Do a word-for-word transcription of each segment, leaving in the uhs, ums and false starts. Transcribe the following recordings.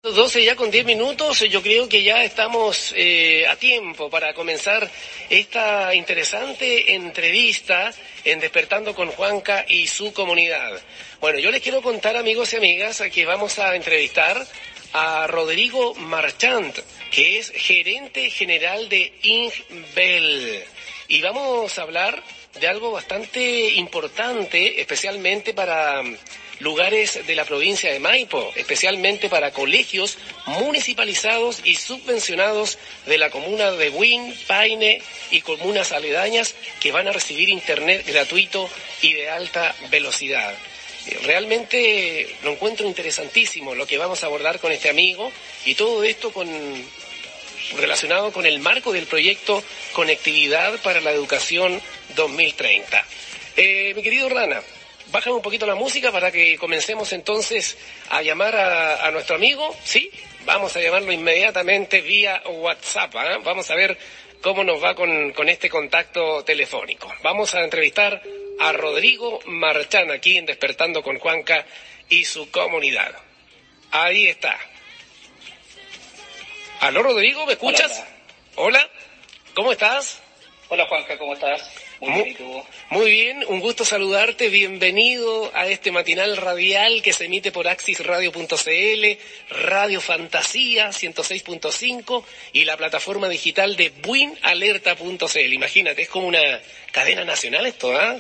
doce ya con diez minutos, yo creo que ya estamos eh, a tiempo para comenzar esta interesante entrevista en Despertando con Juanca y su comunidad. Bueno, yo les quiero contar, amigos y amigas, que vamos a entrevistar a Rodrigo Marchant, que es gerente general de Ingbel. Y vamos a hablar de algo bastante importante, especialmente para lugares de la provincia de Maipo, especialmente para colegios municipalizados y subvencionados de la comuna de Buin, Paine y comunas aledañas que van a recibir internet gratuito y de alta velocidad. Realmente lo encuentro interesantísimo lo que vamos a abordar con este amigo y todo esto con relacionado con el marco del proyecto Conectividad para la Educación dos mil treinta. Eh, mi querido Rana, bájame un poquito la música para que comencemos entonces a llamar a, a nuestro amigo, ¿sí? Vamos a llamarlo inmediatamente vía WhatsApp, ¿eh? Vamos a ver cómo nos va con, con este contacto telefónico. Vamos a entrevistar a Rodrigo Marchant aquí en Despertando con Juanca y su comunidad. Ahí está. ¿Aló, Rodrigo? ¿Me escuchas? Hola, Hola, ¿cómo estás? hola Juanca, ¿cómo estás? Muy, muy bien, ¿y tú? Muy bien, un gusto saludarte, bienvenido a este matinal radial que se emite por axis radio punto c l, Radio Fantasía ciento seis punto cinco y la plataforma digital de buin alerta punto c l. Imagínate, es como una cadena nacional esto, ¿ah?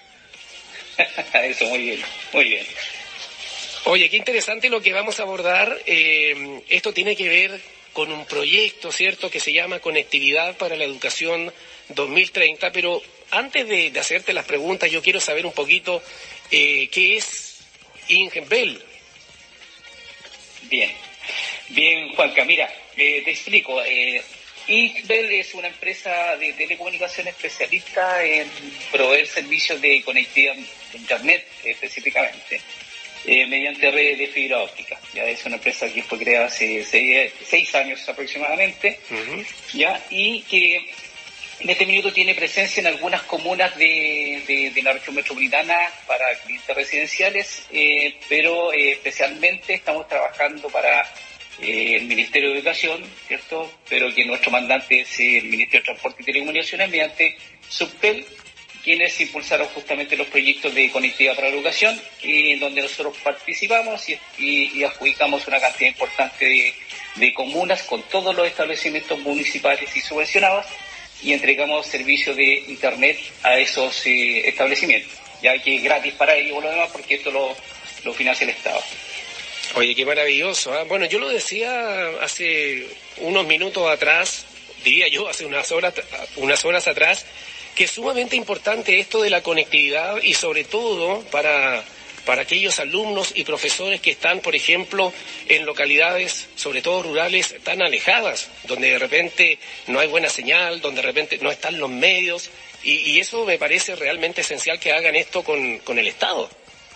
¿eh? Eso, muy bien, muy bien. Oye, qué interesante lo que vamos a abordar. Eh, esto tiene que ver con un proyecto, ¿cierto?, que se llama Conectividad para la Educación dos mil treinta, pero antes de, de hacerte las preguntas, yo quiero saber un poquito eh, qué es Ingbel. Bien, bien Juanca, mira, eh, te explico. Eh, Ingbel es una empresa de telecomunicación especialista en proveer servicios de conectividad de Internet específicamente. Eh, mediante redes de fibra óptica. Ya es una empresa que fue creada hace seis, seis años aproximadamente, uh-huh. ya y que en este minuto tiene presencia en algunas comunas de, de, de la región metropolitana para clientes residenciales, eh, pero eh, especialmente estamos trabajando para eh, el Ministerio de Educación, ¿cierto? Pero que nuestro mandante es el Ministerio de Transporte y Telecomunicaciones mediante Subtel, quienes impulsaron justamente los proyectos de conectividad para la educación, y en donde nosotros participamos y, y, y adjudicamos una cantidad importante de, de comunas con todos los establecimientos municipales y subvencionados, y entregamos servicios de Internet a esos eh, establecimientos, ya que es gratis para ellos o lo demás, porque esto lo, lo financia el Estado. Oye, qué maravilloso, ¿eh? Bueno, yo lo decía hace unos minutos atrás, diría yo, hace unas horas, unas horas atrás, que es sumamente importante esto de la conectividad y sobre todo para, para aquellos alumnos y profesores que están, por ejemplo, en localidades, sobre todo rurales, tan alejadas, donde de repente no hay buena señal, donde de repente no están los medios, y, y eso me parece realmente esencial que hagan esto con, con el Estado.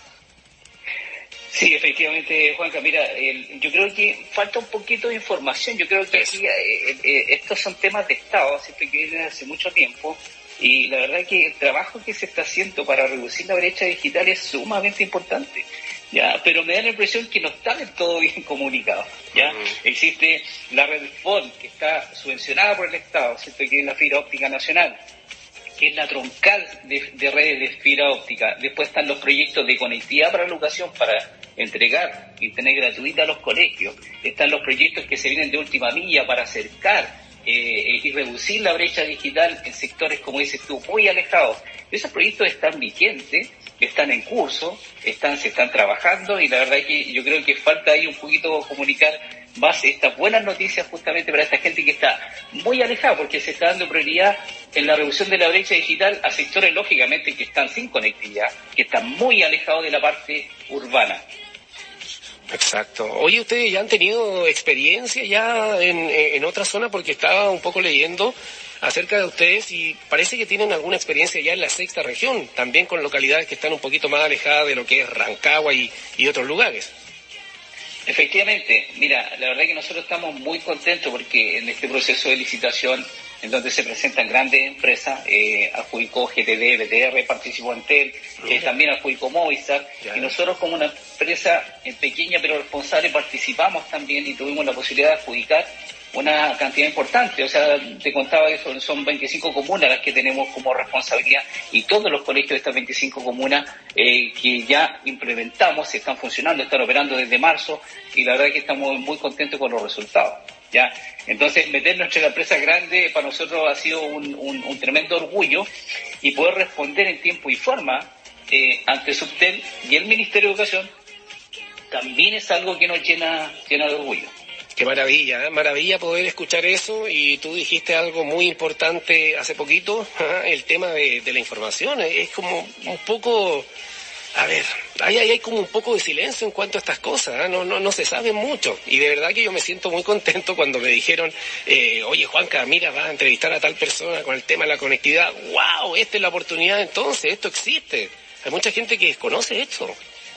Sí, efectivamente, Juanca, mira, el, yo creo que falta un poquito de información. Yo creo que aquí, eh, eh, estos son temas de Estado, siempre que vienen hace mucho tiempo. Y la verdad que el trabajo que se está haciendo para reducir la brecha digital es sumamente importante, ¿ya? Pero me da la impresión que no está del todo bien comunicado, ¿ya? Uh-huh. Existe la red F O N, que está subvencionada por el Estado, ¿cierto?, que es la fibra óptica nacional, que es la troncal de, de redes de fibra óptica. Después están los proyectos de conectividad para la educación, para entregar internet gratuita a los colegios. Están los proyectos que se vienen de última milla para acercar Eh, y reducir la brecha digital en sectores, como dices tú, muy alejados. Esos proyectos están vigentes, están en curso, están se están trabajando, y la verdad es que yo creo que falta ahí un poquito comunicar más estas buenas noticias justamente para esta gente que está muy alejada, porque se está dando prioridad en la reducción de la brecha digital a sectores, lógicamente, que están sin conectividad, que están muy alejados de la parte urbana. Exacto. Oye, ¿ustedes ya han tenido experiencia ya en, en otra zona? Porque estaba un poco leyendo acerca de ustedes y parece que tienen alguna experiencia ya en la sexta región, también con localidades que están un poquito más alejadas de lo que es Rancagua y, y otros lugares. Efectivamente, mira, la verdad es que nosotros estamos muy contentos porque en este proceso de licitación en donde se presentan grandes empresas, eh, adjudicó G T D, B T R, participó Entel, eh, también adjudicó Movistar, y nosotros como una empresa eh, pequeña pero responsable participamos también y tuvimos la posibilidad de adjudicar una cantidad importante. O sea, te contaba que son, son veinticinco comunas las que tenemos como responsabilidad, y todos los colegios de estas veinticinco comunas eh, que ya implementamos, están funcionando, están operando desde marzo, y la verdad es que estamos muy contentos con los resultados. ¿Ya? Entonces, meternos entre la empresa grande para nosotros ha sido un, un, un tremendo orgullo, y poder responder en tiempo y forma eh, ante Subtel y el Ministerio de Educación también es algo que nos llena, llena de orgullo. Qué maravilla, ¿eh? Maravilla poder escuchar eso. Y tú dijiste algo muy importante hace poquito, ¿eh? El tema de, de la información. Es como un poco, a ver, hay, hay como un poco de silencio en cuanto a estas cosas, ¿eh? no, no, no se sabe mucho. Y de verdad que yo me siento muy contento cuando me dijeron, eh, oye Juanca, mira, vas a entrevistar a tal persona con el tema de la conectividad. ¡Wow! Esta es la oportunidad entonces, esto existe. Hay mucha gente que desconoce esto.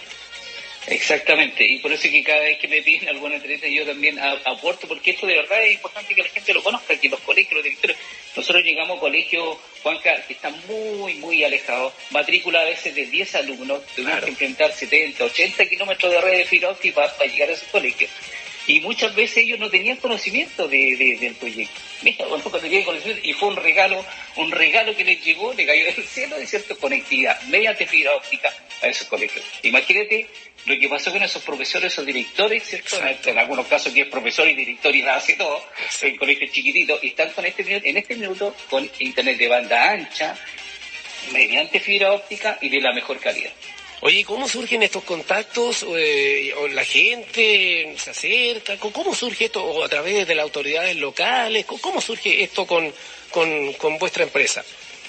Exactamente, y por eso es que cada vez que me piden alguna entrevista yo también aporto, porque esto de verdad es importante que la gente lo conozca, que los colegios, los directores, nosotros llegamos a colegios, Juanca, que están muy, muy alejados, matrícula a veces de diez alumnos, tuvimos claro. que implementar setenta, ochenta kilómetros de red de fibra óptica para, para llegar a esos colegios. Y muchas veces ellos no tenían conocimiento de, de, del proyecto. Mira, cuando tenían conocimiento, y fue un regalo, un regalo que les llegó, le cayó del cielo de cierta conectividad mediante fibra óptica a esos colegios. Imagínate lo que pasó con esos profesores, esos directores, ¿cierto? En, en algunos casos que es profesor y director y hace todo, Exacto. en colegios chiquititos, y están con este minuto, en este minuto con internet de banda ancha, mediante fibra óptica y de la mejor calidad. Oye, ¿cómo surgen estos contactos? Eh, ¿O la gente se acerca? ¿Cómo surge esto? ¿O a través de las autoridades locales? ¿Cómo surge esto con, con, con vuestra empresa?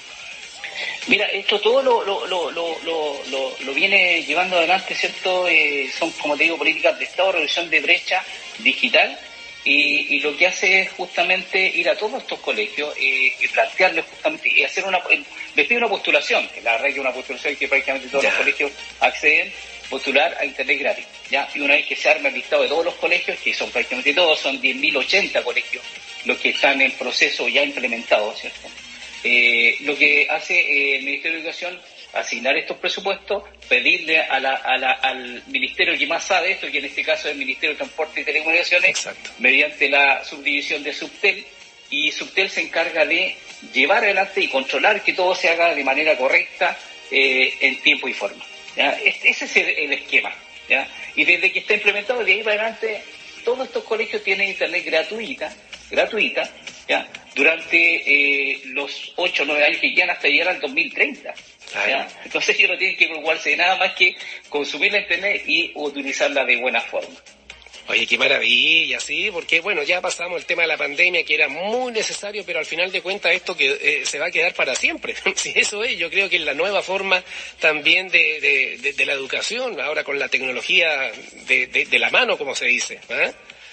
Mira, esto todo lo, lo, lo, lo, lo, lo, lo viene llevando adelante, ¿cierto? Eh, son, como te digo, políticas de Estado, reducción de brecha digital, y, y lo que hace es justamente ir a todos estos colegios eh, y plantearles justamente, y hacer una, les pide una postulación, que la verdad que es una postulación que prácticamente todos ya. los colegios acceden, postular a internet gratis, ¿ya? Y una vez que se arma el listado de todos los colegios, que son prácticamente todos, son diez mil ochenta colegios los que están en proceso ya implementados, ¿cierto? Eh, lo que hace eh, el Ministerio de Educación, asignar estos presupuestos, pedirle a la, a la, al ministerio que más sabe esto, que en este caso es el Ministerio de Transporte y Telecomunicaciones, Exacto. mediante la subdivisión de Subtel, y Subtel se encarga de llevar adelante y controlar que todo se haga de manera correcta, eh, en tiempo y forma, ¿ya? Ese es el, el esquema, ¿ya? Y desde que está implementado, de ahí para adelante, todos estos colegios tienen internet gratuita, gratuita, ¿ya? Durante eh, los ocho o nueve años que llegan hasta llegar al dos mil treinta. ¿Ya? Entonces ellos no tienen que preocuparse de nada más que consumir la internet y utilizarla de buena forma. Oye, qué maravilla, sí, porque bueno, ya pasamos el tema de la pandemia, que era muy necesario, pero al final de cuentas esto que eh, se va a quedar para siempre. Sí, eso es, yo creo que es la nueva forma también de, de, de, de la educación, ahora con la tecnología de, de, de la mano, como se dice, ¿eh?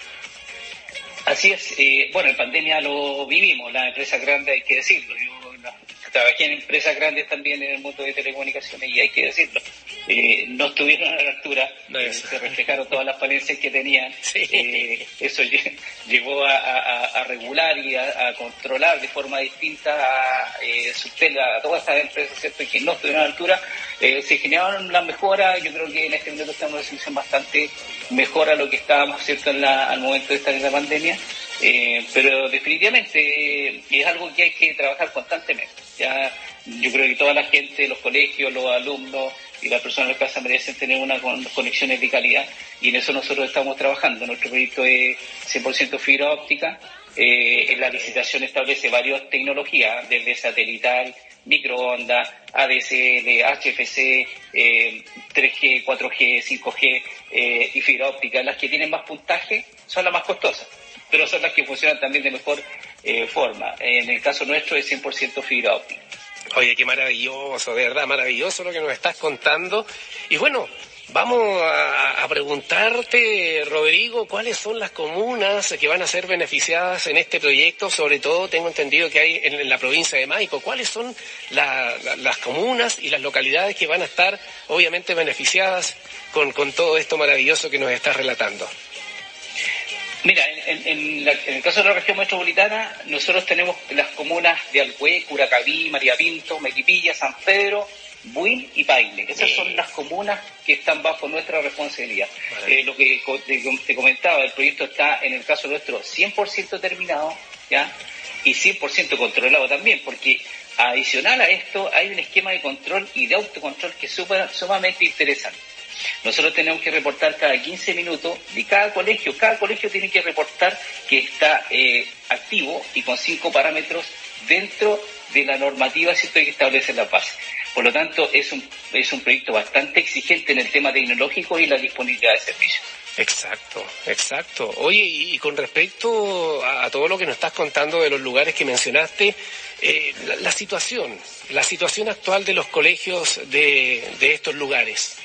Así es, eh, bueno, en pandemia lo vivimos, las empresas grandes hay que decirlo, yo no, trabajé en empresas grandes también en el mundo de telecomunicaciones y hay que decirlo, eh, no estuvieron a la altura, no, eh, se reflejaron todas las falencias que tenían, sí. eh, eso llevó a, a, a regular y a, a controlar de forma distinta a, eh, Subtel, a todas estas empresas, ¿cierto?, que no estuvieron a la altura, eh, se generaron las mejoras. Yo creo que en este momento estamos en una situación bastante mejor a lo que estábamos, ¿cierto?, en la, al momento de estar en la pandemia. Eh, pero definitivamente eh, es algo que hay que trabajar constantemente. Ya, yo creo que toda la gente, los colegios, los alumnos y las personas de la casa merecen tener unas conexiones de calidad, y en eso nosotros estamos trabajando. Nuestro proyecto es cien por ciento fibra óptica. Eh, en la licitación establece varias tecnologías, desde satelital, microondas, A D S L, H F C, eh, tres G, cuatro G, cinco G eh, y fibra óptica. Las que tienen más puntaje son las más costosas, pero son las que funcionan también de mejor eh, forma. En el caso nuestro es cien por ciento fibra óptica. Oye, qué maravilloso, de verdad, maravilloso lo que nos estás contando. Y bueno, vamos a, a preguntarte, Rodrigo, ¿cuáles son las comunas que van a ser beneficiadas en este proyecto? Sobre todo, tengo entendido que hay en, en la provincia de Maipo. ¿Cuáles son la, la, las comunas y las localidades que van a estar, obviamente, beneficiadas con, con todo esto maravilloso que nos estás relatando? Mira, en, en, la, en el caso de la región metropolitana, nosotros tenemos las comunas de Alhué, Curacaví, María Pinto, Melipilla, San Pedro, Buin y Paine. Esas son las comunas que están bajo nuestra responsabilidad. Eh, lo que te, te comentaba, el proyecto está, en el caso nuestro, cien por ciento terminado, ¿ya? Y cien por ciento controlado también, porque adicional a esto hay un esquema de control y de autocontrol que es super, sumamente interesante. Nosotros tenemos que reportar cada quince minutos de cada colegio. Cada colegio tiene que reportar que está eh, activo y con cinco parámetros dentro de la normativa, ¿cierto?, que establece la base. Por lo tanto, es un, es un proyecto bastante exigente en el tema tecnológico y la disponibilidad de servicios. Exacto, exacto. Oye, y, y con respecto a, a todo lo que nos estás contando de los lugares que mencionaste, eh, la, la situación, la situación actual de los colegios de, de estos lugares.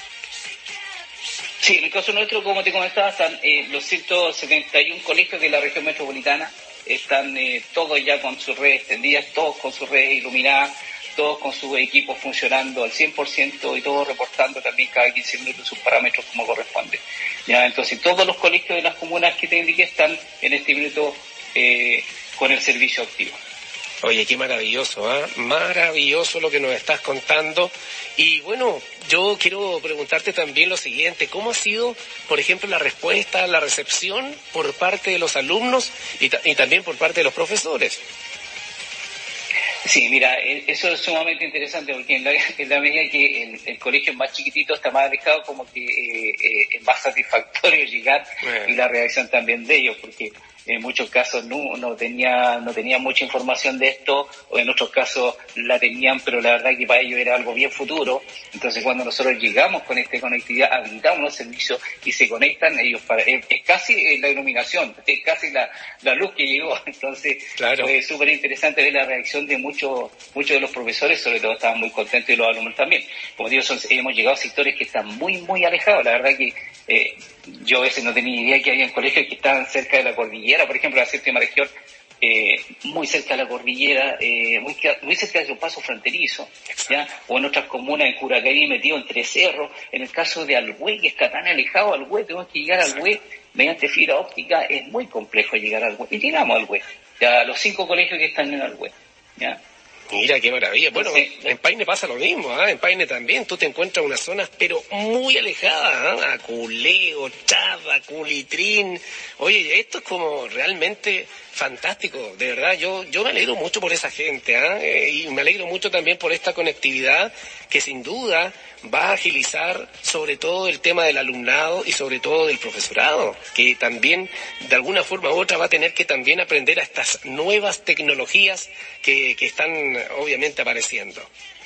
Sí, en el caso nuestro, como te comentaba, están eh, los ciento setenta y uno colegios de la región metropolitana, están eh, todos ya con sus redes extendidas, todos con sus redes iluminadas, todos con sus equipos funcionando al cien por ciento y todos reportando también cada quince minutos sus parámetros como corresponde. Ya, entonces todos los colegios de las comunas que te indiqué están en este minuto eh, con el servicio activo. Oye, qué maravilloso, ¿eh? Maravilloso lo que nos estás contando. Y bueno, yo quiero preguntarte también lo siguiente, ¿cómo ha sido, por ejemplo, la respuesta, la recepción por parte de los alumnos y, ta- y también por parte de los profesores? Sí, mira, eso es sumamente interesante porque en la, en la medida que el, el colegio es más chiquitito, está más alejado, como que eh, eh, es más satisfactorio llegar Eh. y la reacción también de ellos, porque en muchos casos no, no tenía no tenía mucha información de esto, o en otros casos la tenían, pero la verdad que para ellos era algo bien futuro. Entonces cuando nosotros llegamos con esta conectividad, habilitamos los servicios y se conectan, ellos para, es, es casi la iluminación, es casi la, la luz que llegó. Entonces Claro. fue súper interesante ver la reacción de muchos muchos de los profesores, sobre todo estaban muy contentos y los alumnos también. Como digo, son, hemos llegado a sectores que están muy, muy alejados. La verdad que eh, yo a veces no tenía idea que había colegios que estaban cerca de la cordillera, por ejemplo, la séptima región, eh, muy cerca de la cordillera, eh, muy, muy cerca de un paso fronterizo, ¿ya? O en otras comunas, en Curacaví, metido entre cerros. En el caso de Alhué, que está tan alejado, Alhué, tenemos que llegar a Alhué mediante fibra óptica, es muy complejo llegar a Alhué. Y llegamos a Alhué, ya a los cinco colegios que están en Alhué, ¿ya? Mira, qué maravilla. Bueno, Sí. en Paine pasa lo mismo, ¿ah? En Paine también. Tú te encuentras unas zonas, pero muy alejadas, ¿ah? Aculeo, Chava, Culitrín. Oye, esto es como realmente fantástico, de verdad. Yo yo me alegro mucho por esa gente, ¿ah? Eh, y me alegro mucho también por esta conectividad que sin duda va a agilizar sobre todo el tema del alumnado y sobre todo del profesorado, que también de alguna forma u otra va a tener que también aprender a estas nuevas tecnologías que, que están obviamente apareciendo.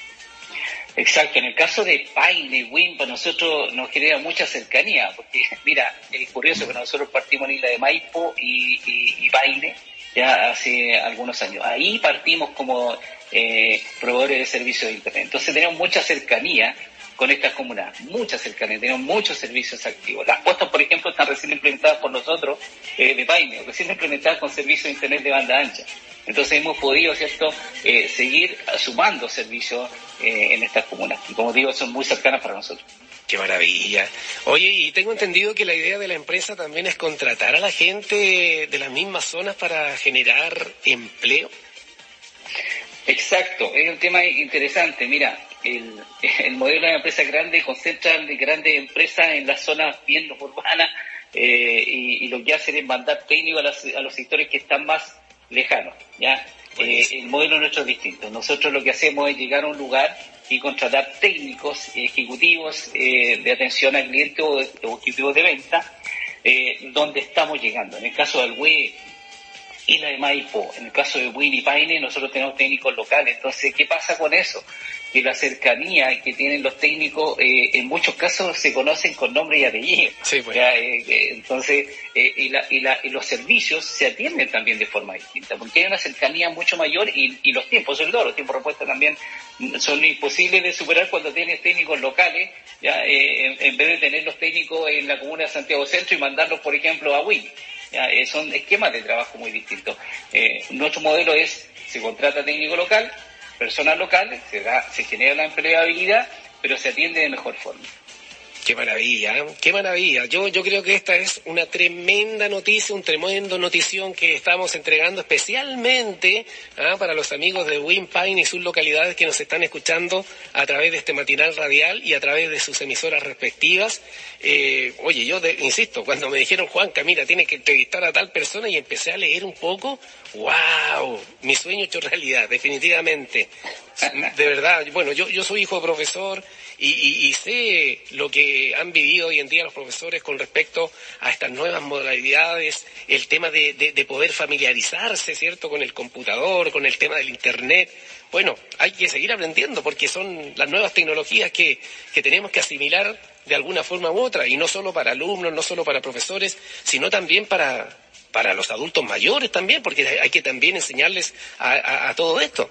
Exacto, en el caso de Paine, Win, para nosotros nos genera mucha cercanía, porque mira, es curioso que nosotros partimos en Isla de Maipo y, y, y Paine ya hace algunos años. Ahí partimos como eh, proveedores de servicios de Internet. Entonces tenemos mucha cercanía con estas comunas, mucha cercanía, tenemos muchos servicios activos. Las postas, por ejemplo, están recién implementadas por nosotros eh, de Paine, recién implementadas con servicios de Internet de banda ancha. Entonces hemos podido, ¿cierto?, eh, seguir sumando servicios eh, en estas comunas. Y como digo, son muy cercanas para nosotros. ¡Qué maravilla! Oye, y tengo entendido que la idea de la empresa también es contratar a la gente de las mismas zonas para generar empleo. Exacto, es un tema interesante. Mira, el, el modelo de empresas grandes concentra grandes empresas en las zonas bien urbanas eh, y, y lo que hacen es mandar técnicos a, las, a los sectores que están más lejanos, ¿ya? Eh, el modelo nuestro es distinto. Nosotros lo que hacemos es llegar a un lugar y contratar técnicos ejecutivos eh, de atención al cliente o, o ejecutivos de venta eh, donde estamos llegando. En el caso del W E, Isla de Maipo, en el caso de Win y Paine, nosotros tenemos técnicos locales. Entonces, ¿qué pasa con eso? Que la cercanía que tienen los técnicos, eh, en muchos casos se conocen con nombre y apellido. Sí, pues. Ya, eh, eh, entonces, eh, y, la, y, la, y los servicios se atienden también de forma distinta, porque hay una cercanía mucho mayor y, y los tiempos, sobre todo los tiempos de respuesta también son imposibles de superar cuando tienes técnicos locales, ya eh, en, en vez de tener los técnicos en la comuna de Santiago Centro y mandarlos, por ejemplo, a Win. Ya, eh, son esquemas de trabajo muy distintos. Eh, nuestro modelo es, se contrata técnico local, personas locales, se, da, se genera la empleabilidad, pero se atiende de mejor forma. Qué maravilla, ¿eh? Qué maravilla. Yo, yo creo que esta es una tremenda noticia, un tremendo notición que estamos entregando especialmente ¿ah? para los amigos de Wimpine y sus localidades que nos están escuchando a través de este matinal radial y a través de sus emisoras respectivas. Eh, oye, yo de, insisto, cuando me dijeron, Juanca, mira, tienes que entrevistar a tal persona y empecé a leer un poco, ¡wow! Mi sueño hecho realidad, definitivamente. De verdad, bueno, yo, yo soy hijo de profesor y, y, y sé lo que han vivido hoy en día los profesores con respecto a estas nuevas modalidades, el tema de, de, de poder familiarizarse, ¿cierto?, con el computador, con el tema del Internet. Bueno, hay que seguir aprendiendo porque son las nuevas tecnologías que, que tenemos que asimilar de alguna forma u otra, y no solo para alumnos, no solo para profesores, sino también para, para los adultos mayores también, porque hay que también enseñarles a, a, a todo esto.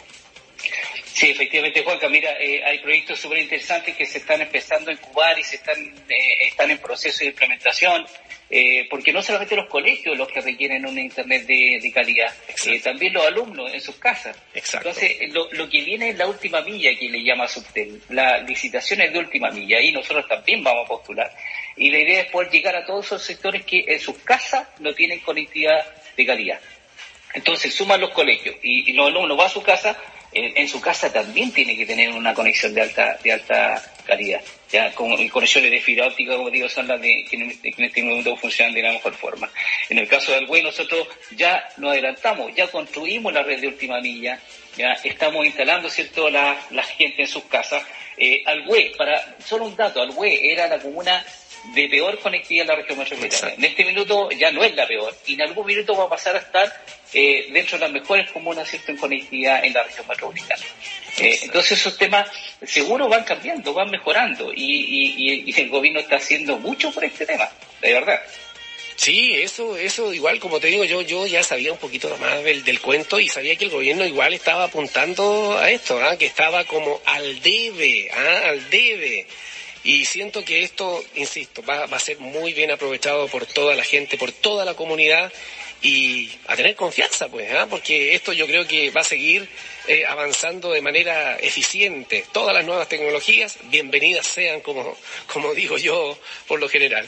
Sí, efectivamente, Juanca, mira, eh, hay proyectos súper interesantes que se están empezando a incubar y se están eh, están en proceso de implementación, eh, porque no solamente los colegios los que requieren un Internet de, de calidad, eh, también los alumnos en sus casas. Exacto. Entonces, lo, lo que viene es la última milla, que le llama Subtel, la licitación es de última milla, y nosotros también vamos a postular. Y la idea es poder llegar a todos esos sectores que en sus casas no tienen conectividad de calidad. Entonces, suman los colegios y, y los alumnos van a su casa. En, en su casa también tiene que tener una conexión de alta de alta calidad, ya con conexiones de fibra óptica, como digo, son las de, que, en, que en este momento funcionan de la mejor forma. En el caso del Alway, nosotros ya nos adelantamos, ya construimos la red de última milla, ya estamos instalando, cierto, la, la gente en sus casas. Eh, Alway, para solo un dato, Alway era la comuna de peor conectividad en la región metropolitana. En este minuto ya no es la peor, y en algún minuto va a pasar a estar eh, dentro de las mejores comunas, ¿cierto?, en conectividad en la región metropolitana. Eh, entonces esos temas seguro van cambiando, van mejorando, y, y, y el gobierno está haciendo mucho por este tema, de verdad. Sí, eso, eso igual, como te digo, yo, yo ya sabía un poquito más del, del cuento y sabía que el gobierno igual estaba apuntando a esto, ¿ah? Que estaba como al debe, ¿ah? al debe. Y siento que esto, insisto, va, va a ser muy bien aprovechado por toda la gente, por toda la comunidad, y a tener confianza, pues, ¿eh? Porque esto yo creo que va a seguir eh, avanzando de manera eficiente. Todas las nuevas tecnologías, bienvenidas sean, como, como digo yo, por lo general.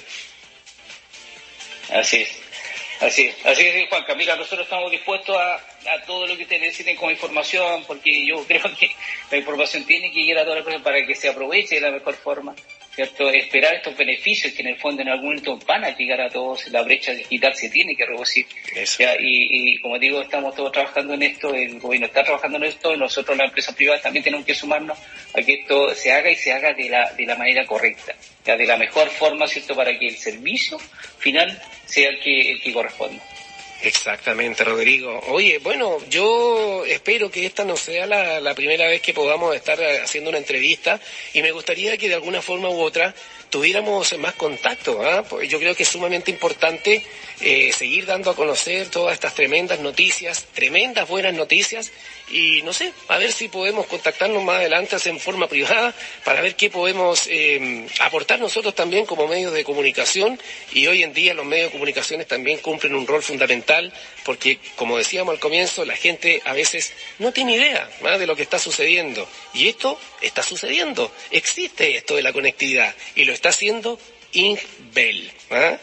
Así es. Así es, así es, Juanca. Mira, nosotros estamos dispuestos a, a todo lo que ustedes necesiten como información, porque yo creo que la información tiene que llegar a todas las personas para que se aproveche de la mejor forma, ¿cierto? Esperar estos beneficios que en el fondo en algún momento van a llegar a todos, la brecha digital se tiene que reducir. ¿Ya? Y, y como digo, estamos todos trabajando en esto, el gobierno está trabajando en esto, y nosotros las empresas privadas también tenemos que sumarnos a que esto se haga y se haga de la, de la manera correcta, ¿ya? De la mejor forma, ¿cierto?, para que el servicio final sea el que, el que corresponda. Exactamente, Rodrigo. Oye, bueno, yo espero que esta no sea la, la primera vez que podamos estar haciendo una entrevista, y me gustaría que de alguna forma u otra tuviéramos más contacto, ¿eh? Pues yo creo que es sumamente importante eh, seguir dando a conocer todas estas tremendas noticias, tremendas buenas noticias, y no sé, a ver si podemos contactarnos más adelante en forma privada para ver qué podemos eh, aportar nosotros también como medios de comunicación. Y hoy en día los medios de comunicaciones también cumplen un rol fundamental, porque como decíamos al comienzo, la gente a veces no tiene idea, ¿no?, de lo que está sucediendo, y esto está sucediendo, existe esto de la conectividad y lo está haciendo Inkbel, ¿eh?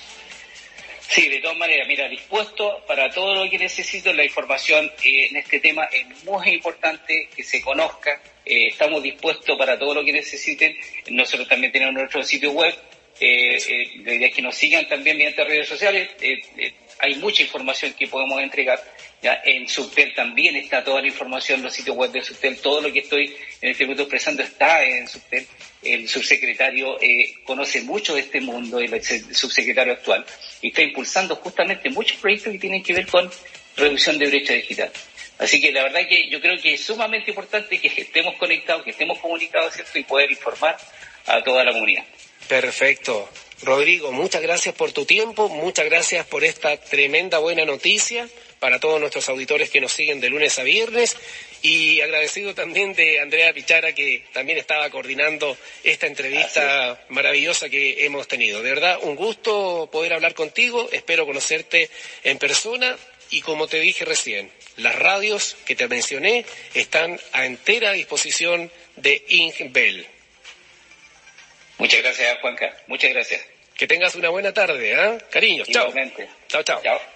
Sí, de todas maneras, mira, dispuesto para todo lo que necesito. La información eh, en este tema es muy importante que se conozca. Eh, estamos dispuestos para todo lo que necesiten. Nosotros también tenemos nuestro sitio web. Eh, eh, la idea es que nos sigan también mediante redes sociales. Eh, eh, hay mucha información que podemos entregar. ¿Ya? En Subtel también está toda la información, los sitios web de Subtel. Todo lo que estoy en este momento expresando está en Subtel. El subsecretario eh, conoce mucho de este mundo, el subsecretario actual, y está impulsando justamente muchos proyectos que tienen que ver con reducción de brecha digital. Así que la verdad que yo creo que es sumamente importante que estemos conectados, que estemos comunicados, ¿cierto?, y poder informar a toda la comunidad. Perfecto. Rodrigo, muchas gracias por tu tiempo, muchas gracias por esta tremenda buena noticia para todos nuestros auditores que nos siguen de lunes a viernes, y agradecido también de Andrea Pichara, que también estaba coordinando esta entrevista maravillosa que hemos tenido. De verdad, un gusto poder hablar contigo, espero conocerte en persona, y como te dije recién, las radios que te mencioné están a entera disposición de Inkbel. Muchas gracias, Juanca. Muchas gracias. Que tengas una buena tarde, ¿eh? Cariños, chao. Igualmente. Chao, chao. Chao.